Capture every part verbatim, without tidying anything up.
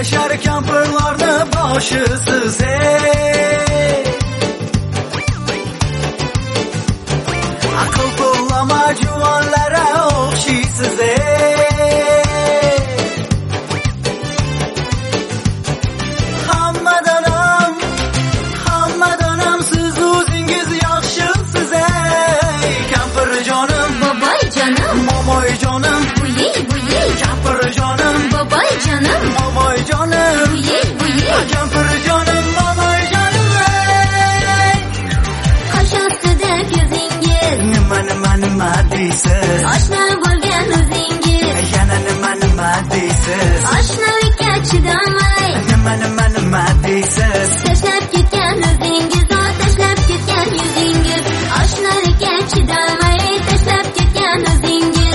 Yashar kampirlarni boshisiz ey. Aql qo'llama juvonlara o'xshaysiz ey. Hammadan ham, hammadan ham siz o'zingiz yaxshisiz ey. Kampirjonim, boboyjonim, momoyjonim, buyi buyi, kampirjonim, boboyjonim, momoyjonim, buyi buyi, kampirjonim, momoyjonim ey. qosh ostida ko'zingiz, Nima nima nima deysiz? oshna bo'lgan o'zingiz, Yana nima nima deysiz? oshnalikka chidamay Nima nima nima deysiz? tashlab ketgan o'zingiz, o tashlab ketgan yuzingiz, oshnalikka chidamay tashlab ketgan o'zingiz.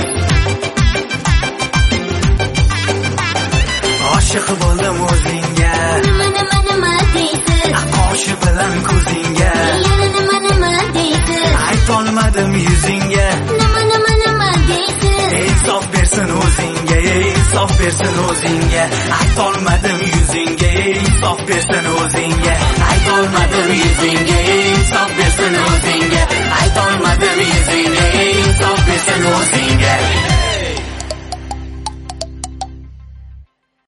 Oshiq bo'ldim o'zingga, Nima nima nima deysiz, qoshi bilan ko'zingga, yana nima nima deysiz, aytolmadim yuzingga. nima nima nima deysiz, Insof bersin o'zingga, insof bersin o'zingga. Aytolmadim yuzingga, insof bersin o'zingga. Aytolmadim yuzingga, insof bersin o'zingga. Aytolmadim yuzingga, insof bersin o'zingga.